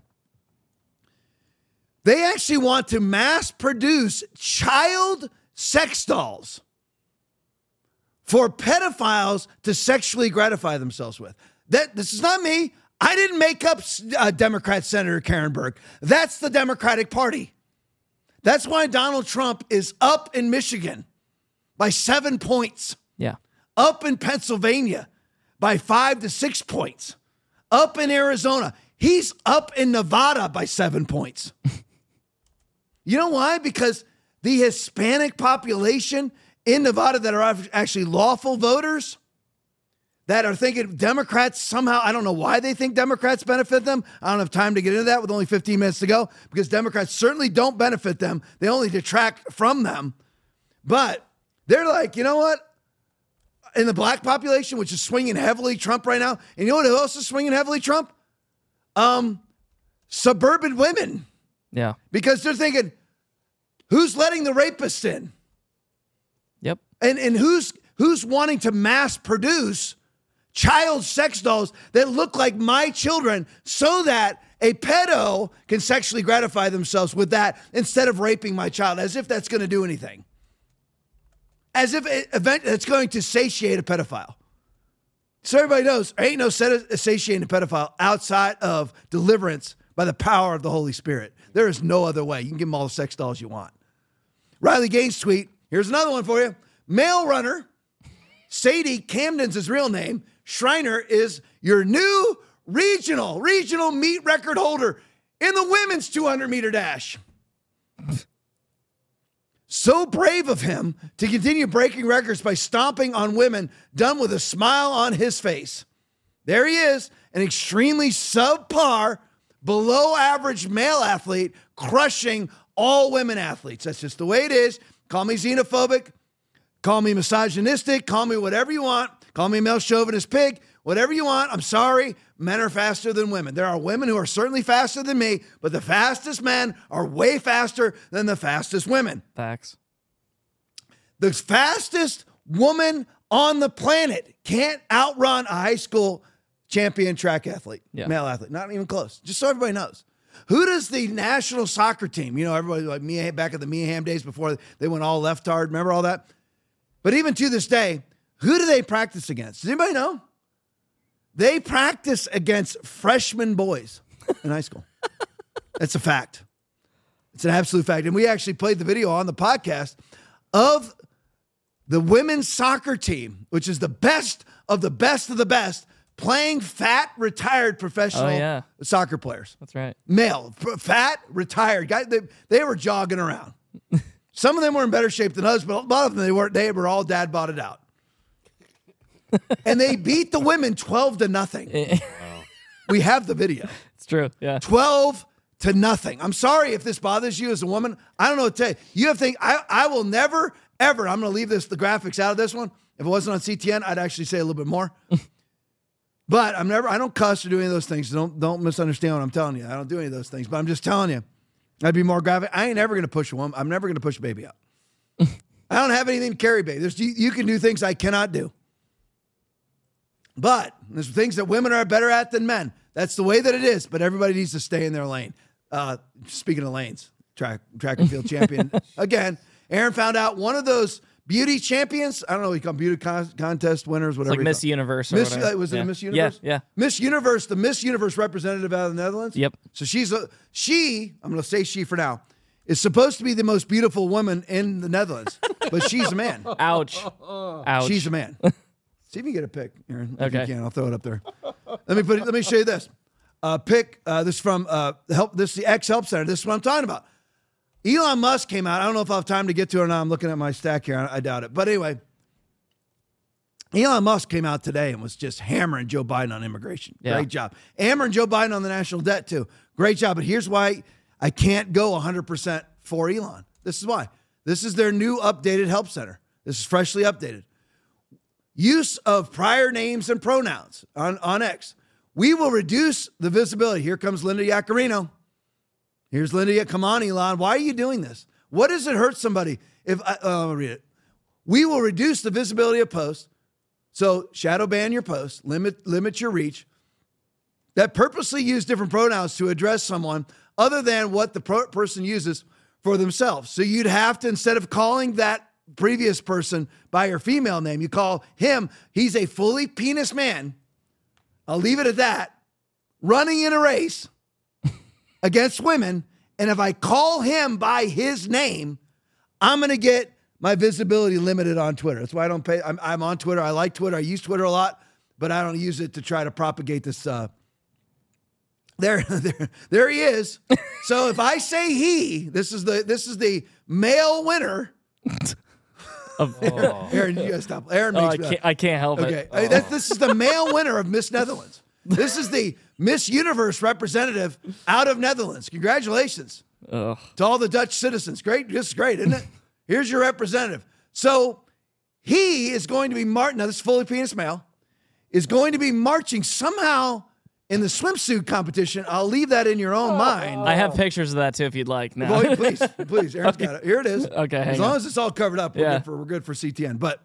They actually want to mass produce child sex dolls for pedophiles to sexually gratify themselves with. This is not me. I didn't make up Democrat Senator Karen Burke. That's the Democratic Party. That's why Donald Trump is up in Michigan by 7 points. Yeah. Up in Pennsylvania by 5 to 6 points. Up in Arizona. He's up in Nevada by 7 points. You know why? Because the Hispanic population in Nevada that are actually lawful voters that are thinking Democrats somehow, I don't know why they think Democrats benefit them. I don't have time to get into that with only 15 minutes to go, because Democrats certainly don't benefit them. They only detract from them. But they're like, you know what? In the black population, which is swinging heavily Trump right now, and you know what else is swinging heavily Trump? Suburban women. Yeah. Because they're thinking, who's letting the rapists in? Yep. And who's wanting to mass produce child sex dolls that look like my children so that a pedo can sexually gratify themselves with that instead of raping my child, as if that's going to do anything. As if it's going to satiate a pedophile. So everybody knows, there ain't no satiating a pedophile outside of deliverance by the power of the Holy Spirit. There is no other way. You can give them all the sex dolls you want. Riley Gaines tweet, here's another one for you. Male runner, Sadie Camden's his real name. Schreiner is your new regional meet record holder in the women's 200-meter dash. So brave of him to continue breaking records by stomping on women, done with a smile on his face. There he is, an extremely subpar, below average male athlete crushing all women athletes. That's just the way it is. Call me xenophobic, call me misogynistic, call me whatever you want, call me male chauvinist pig, whatever you want. I'm sorry, men are faster than women. There are women who are certainly faster than me, but the fastest men are way faster than the fastest women. Facts. The fastest woman on the planet can't outrun a high school champion track athlete, male athlete. Not even close. Just so everybody knows. Who does the national soccer team, you know, everybody like me back in the Mia Hamm days before they went all leftard, remember all that? But even to this day, who do they practice against? Does anybody know? They practice against freshman boys in high school. That's a fact. It's an absolute fact. And we actually played the video on the podcast of the women's soccer team, which is the best of the best of the best, playing fat, retired professional soccer players. That's right. Male, fat, retired guys. They were jogging around. Some of them were in better shape than others, but a lot of them, they weren't. They were all dad bought it out. And they beat the women 12-0. We have the video. It's true. Yeah. 12-0. I'm sorry if this bothers you as a woman. I don't know what to tell you. You have to think, I will never, ever, I'm going to leave the graphics out of this one. If it wasn't on CTN, I'd actually say a little bit more. But I don't cuss or do any of those things. So don't misunderstand what I'm telling you. I don't do any of those things. But I'm just telling you, I'd be more graphic. I ain't ever going to push a woman. I'm never going to push a baby out. I don't have anything to carry, baby. You can do things I cannot do. But there's things that women are better at than men. That's the way that it is. But everybody needs to stay in their lane. Speaking of lanes, track and field champion. Again, Aaron found out one of those beauty champions. I don't know what you call them, beauty contest winners, whatever. It's like Miss Universe or whatever. Was it a Miss Universe? Yeah. Miss Universe, the Miss Universe representative out of the Netherlands. Yep. So I'm going to say she for now, is supposed to be the most beautiful woman in the Netherlands. But she's a man. Ouch. She's a man. See if you get a pic, Aaron. If Okay. you can, I'll throw it up there. Let me show you this. Pic. This is from help. This is the X Help Center. This is what I'm talking about. Elon Musk came out. I don't know if I'll have time to get to it or not. I'm looking at my stack here. I doubt it. But anyway, Elon Musk came out today and was just hammering Joe Biden on immigration. Yeah. Great job. Hammering Joe Biden on the national debt too. Great job. But here's why I can't go 100% for Elon. This is why. This is their new updated help center. This is freshly updated. Use of prior names and pronouns on X. We will reduce the visibility. Here comes Linda Yaccarino. Here's Linda. Come on, Elon. Why are you doing this? What does it hurt somebody if I'll read it? We will reduce the visibility of posts. So shadow ban your posts, limit your reach, that purposely use different pronouns to address someone other than what the person uses for themselves. So you'd have to, instead of calling that previous person by her female name, you call him, he's a fully penis man. I'll leave it at that. Running in a race against women. And if I call him by his name, I'm going to get my visibility limited on Twitter. That's why I don't pay. I'm on Twitter. I like Twitter. I use Twitter a lot, but I don't use it to try to propagate this. There he is. So if I say he, this is the male winner. Aaron, you gotta stop. Aaron makes me laugh. I can't help it. Okay, this is the male winner of Miss Netherlands. This is the Miss Universe representative out of Netherlands. Congratulations to all the Dutch citizens. Great, this is great, isn't it? Here's your representative. So he is going to be marching. Now this is fully penis male. Is going to be marching somehow in the swimsuit competition. I'll leave that in your own mind. I have pictures of that too, if you'd like. No. Boy, please. Aaron's got it. Here it is. Okay, as long as it's all covered up, we're good for CTN. But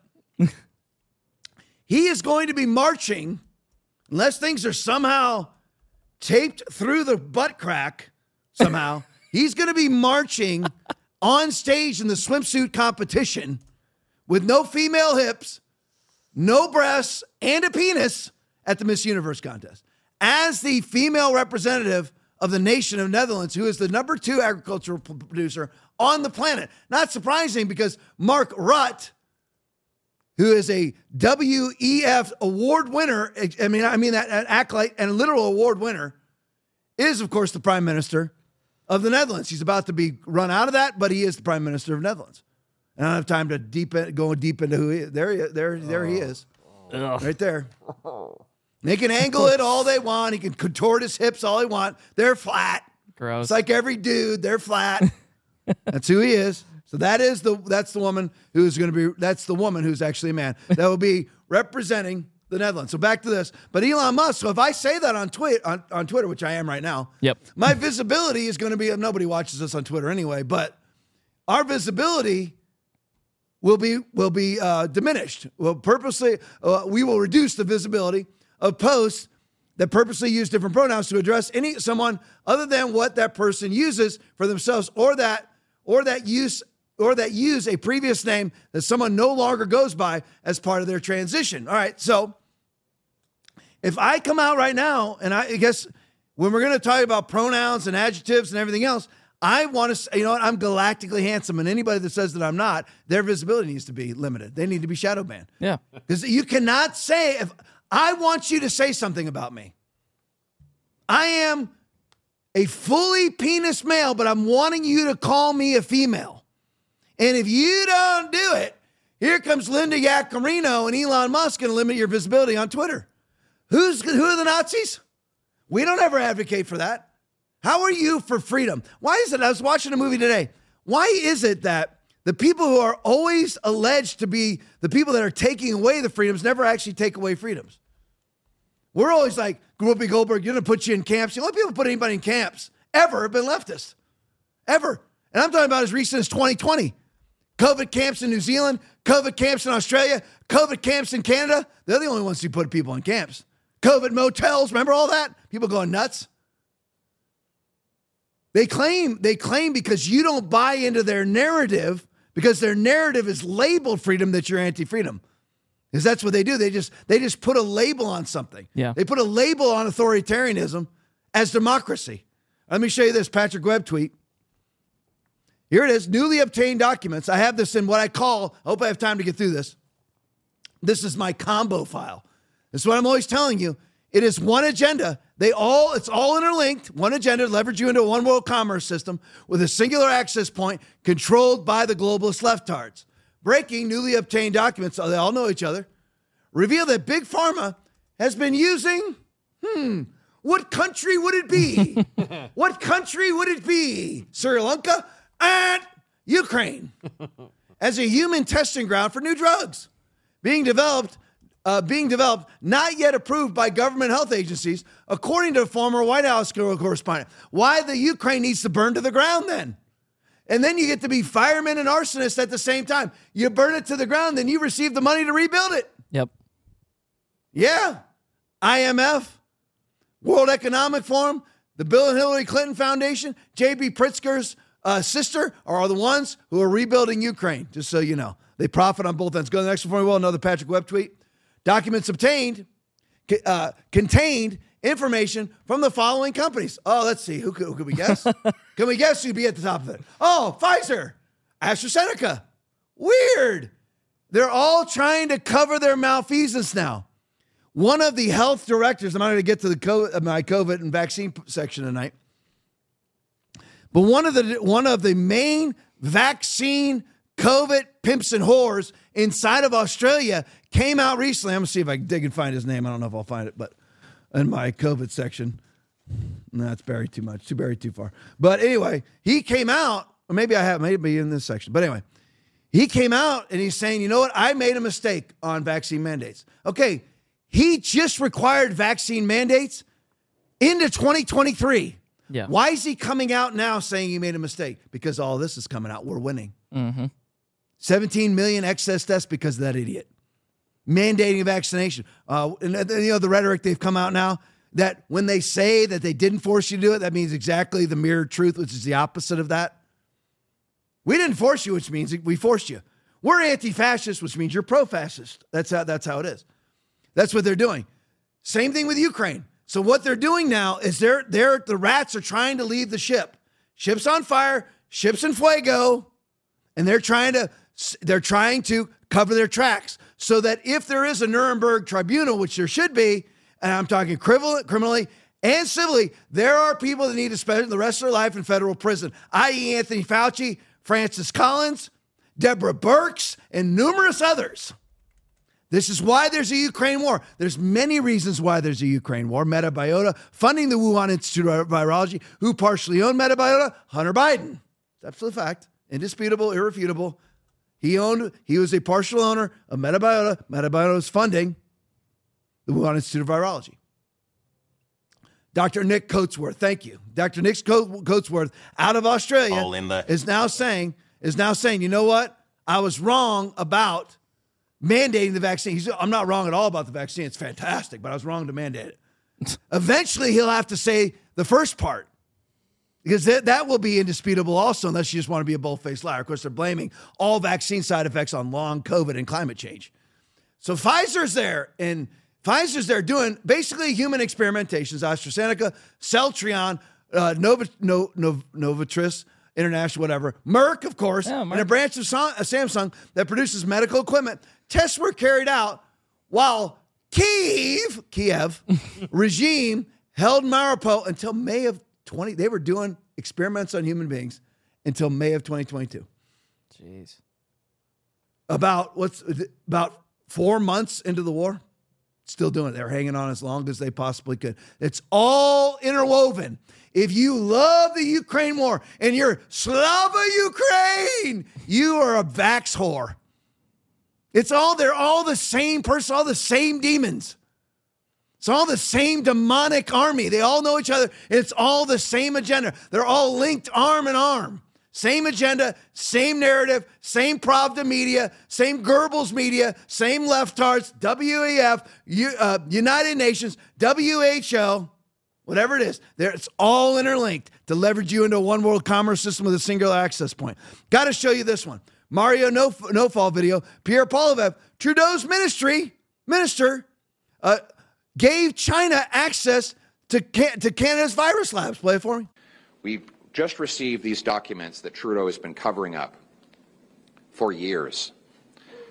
he is going to be marching, unless things are somehow taped through the butt crack somehow. He's going to be marching on stage in the swimsuit competition with no female hips, no breasts, and a penis at the Miss Universe contest. As the female representative of the nation of Netherlands, who is the number 2 agricultural producer on the planet. Not surprising, because Mark Rutte, who is a WEF award winner, I mean that an acolyte and a literal award winner, is, of course, the prime minister of the Netherlands. He's about to be run out of that, but he is the prime minister of Netherlands. And I don't have time to go deep into who he is. There he is. Right there. They can angle it all they want. He can contort his hips all he want. They're flat. Gross. It's like every dude. They're flat. That's who he is. So that's the woman who's going to be, that's the woman who's actually a man that will be representing the Netherlands. So back to this. But Elon Musk, so if I say that on Twitter, which I am right now, my visibility is going to be, nobody watches us on Twitter anyway, but our visibility will be diminished. We will reduce the visibility of posts that purposely use different pronouns to address someone other than what that person uses for themselves, or that use a previous name that someone no longer goes by as part of their transition. All right, so if I come out right now, and I guess when we're going to talk about pronouns and adjectives and everything else, I want to say, you know what, I'm galactically handsome, and anybody that says that I'm not, their visibility needs to be limited. They need to be shadow banned. Yeah. Because you cannot say, if I want you to say something about me. I am a fully penis male, but I'm wanting you to call me a female. And if you don't do it, here comes Linda Yaccarino and Elon Musk going to limit your visibility on Twitter. Who are the Nazis? We don't ever advocate for that. How are you for freedom? Why is it? I was watching a movie today. Why is it that the people who are always alleged to be the people that are taking away the freedoms never actually take away freedoms? We're always like, Whoopi Goldberg, you're going to put you in camps. The only people who put anybody in camps ever have been leftists. Ever. And I'm talking about as recent as 2020. COVID camps in New Zealand, COVID camps in Australia, COVID camps in Canada. They're the only ones who put people in camps. COVID motels, remember all that? People going nuts. They claim because you don't buy into their narrative, because their narrative is labeled freedom, that you're anti-freedom. Because that's what they do. They just put a label on something. Yeah. They put a label on authoritarianism as democracy. Let me show you this Patrick Webb tweet. Here it is, newly obtained documents. I have this in what I call, I hope I have time to get through this, This is my combo file. This is what I'm always telling you. It is one agenda. It's all interlinked. One agenda to leverage you into a one world commerce system with a singular access point controlled by the globalist leftards. Breaking newly obtained documents, so they all know each other, reveal that Big Pharma has been using, what country would it be? What country would it be? Sri Lanka and Ukraine as a human testing ground for new drugs being developed, not yet approved by government health agencies, according to a former White House correspondent. Why the Ukraine needs to burn to the ground then? And then you get to be firemen and arsonists at the same time. You burn it to the ground, then you receive the money to rebuild it. Yep. Yeah. IMF, World Economic Forum, the Bill and Hillary Clinton Foundation, J.B. Pritzker's sister are the ones who are rebuilding Ukraine, just so you know. They profit on both ends. Go to the next one for me. Well, another Patrick Webb tweet. Documents obtained contained information from the following companies. Oh, let's see. Who could we guess? Can we guess who'd be at the top of it? Oh, Pfizer, AstraZeneca. Weird. They're all trying to cover their malfeasance now. One of the health directors, I'm not going to get to my COVID and vaccine section tonight, but one of the main vaccine COVID pimps and whores inside of Australia came out recently. I'm going to see if I can dig and find his name. I don't know if I'll find it, but in my COVID section. No, it's buried too much. Buried too far. But anyway, he came out, or maybe in this section. But anyway, he came out and he's saying, you know what? I made a mistake on vaccine mandates. Okay, he just required vaccine mandates into 2023. Yeah. Why is he coming out now saying he made a mistake? Because all this is coming out. We're winning. Mm-hmm. 17 million excess deaths because of that idiot. Mandating vaccination. The rhetoric they've come out now, that when they say that they didn't force you to do it, that means exactly the mirror truth, which is the opposite of that. We didn't force you, which means we forced you. We're anti-fascist, which means you're pro-fascist. That's how it is. That's what they're doing. Same thing with Ukraine. So what they're doing now is the rats are trying to leave the ship. Ship's on fire, ship's in fuego, and they're trying to cover their tracks so that if there is a Nuremberg tribunal, which there should be, and I'm talking criminally and civilly, there are people that need to spend the rest of their life in federal prison, i.e. Anthony Fauci, Francis Collins, Deborah Birx, and numerous others. This is why there's a Ukraine war. There's many reasons why there's a Ukraine war. Metabiota funding the Wuhan Institute of Virology, who partially owned Metabiota, Hunter Biden. It's absolute fact. Indisputable, irrefutable. He was a partial owner of Metabiota. Metabiota was funding the Wuhan Institute of Virology. Dr. Nick Coatsworth, thank you. Dr. Nick Coatsworth out of Australia is now saying, you know what? I was wrong about mandating the vaccine. I'm not wrong at all about the vaccine. It's fantastic, but I was wrong to mandate it. Eventually, he'll have to say the first part, because that will be indisputable also, unless you just want to be a bold-faced liar. Of course, they're blaming all vaccine side effects on long COVID and climate change. So Pfizer's there doing basically human experimentations. AstraZeneca, Celltrion, Novartis, International, whatever. Merck, of course, and a branch of Samsung that produces medical equipment. Tests were carried out while Kiev regime held Mariupol until May of 20. They were doing experiments on human beings until May of 2022. Jeez. About 4 months into the war, still doing it. They're hanging on as long as they possibly could. It's all interwoven. If you love the Ukraine war and you're Slava Ukraine, you are a vax whore. They're all the same person, all the same demons. It's all the same demonic army. They all know each other. It's all the same agenda. They're all linked arm in arm. Same agenda, same narrative, same Pravda media, same Goebbels media, same leftards, WEF, United Nations, WHO, whatever it is. It's all interlinked to leverage you into a one world commerce system with a singular access point. Got to show you this one. Mario No-Fall video. Pierre Poilievre, Trudeau's minister, gave China access to Canada's virus labs. Play it for me. We've just received these documents that Trudeau has been covering up for years.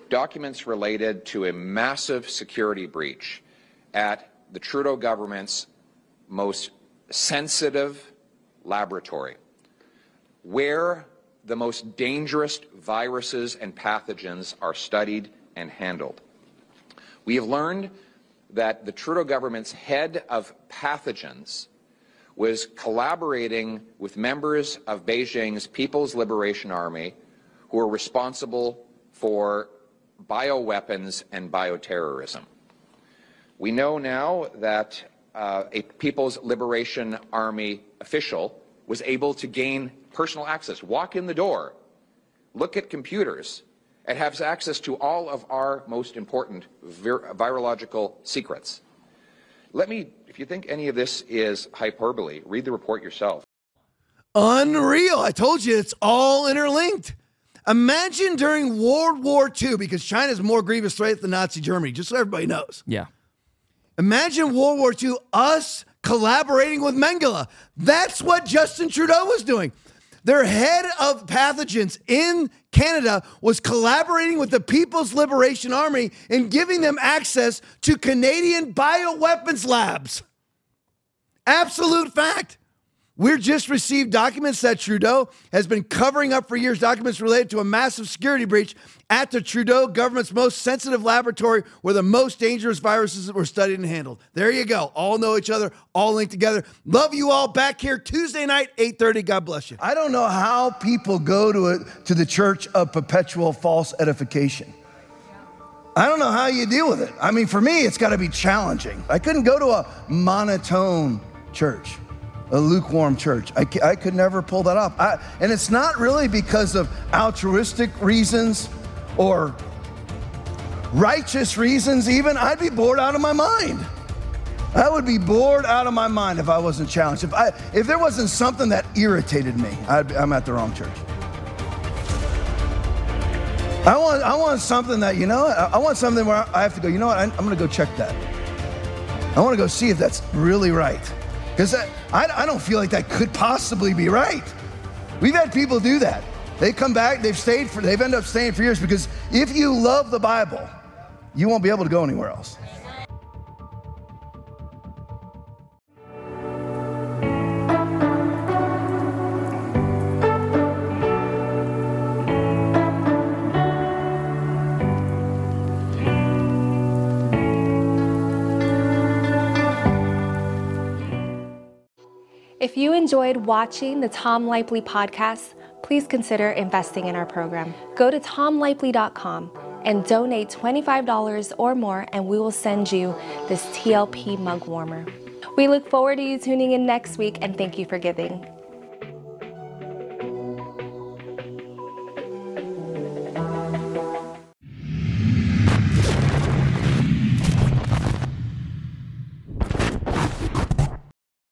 documents related to a massive security breach at the Trudeau government's most sensitive laboratory, where the most dangerous viruses and pathogens are studied and handled. We have learned that the Trudeau government's head of pathogens was collaborating with members of Beijing's People's Liberation Army who are responsible for bioweapons and bioterrorism. We know now that a People's Liberation Army official was able to gain personal access, walk in the door, look at computers, and have access to all of our most important virological secrets. Let me, if you think any of this is hyperbole, read the report yourself. Unreal. I told you it's all interlinked. Imagine during World War II, because China's a more grievous threat than Nazi Germany, just so everybody knows. Yeah. Imagine World War II, us collaborating with Mengele. That's what Justin Trudeau was doing. Their head of pathogens in Canada was collaborating with the People's Liberation Army and giving them access to Canadian bioweapons labs. Absolute fact. We've just received documents that Trudeau has been covering up for years, documents related to a massive security breach at the Trudeau government's most sensitive laboratory where the most dangerous viruses were studied and handled. There you go. All know each other, all linked together. Love you all. Back here Tuesday night, 8:30. God bless you. I don't know how people go to the church of perpetual false edification. I don't know how you deal with it. I mean, for me, it's got to be challenging. I couldn't go to a monotone church, a lukewarm church. I could never pull that off. And it's not really because of altruistic reasons or righteous reasons even. I'd be bored out of my mind. I would be bored out of my mind if I wasn't challenged. If there wasn't something that irritated me, I'm at the wrong church. I want something that, I want something where I have to go, you know what, I'm going to go check that. I want to go see if that's really right. Because I don't feel like that could possibly be right. We've had people do that. They come back, they've ended up staying for years, because if you love the Bible, you won't be able to go anywhere else. If you enjoyed watching the Tom Lipley podcast, please consider investing in our program. Go to tomlipley.com and donate $25 or more, and we will send you this TLP mug warmer. We look forward to you tuning in next week, and thank you for giving.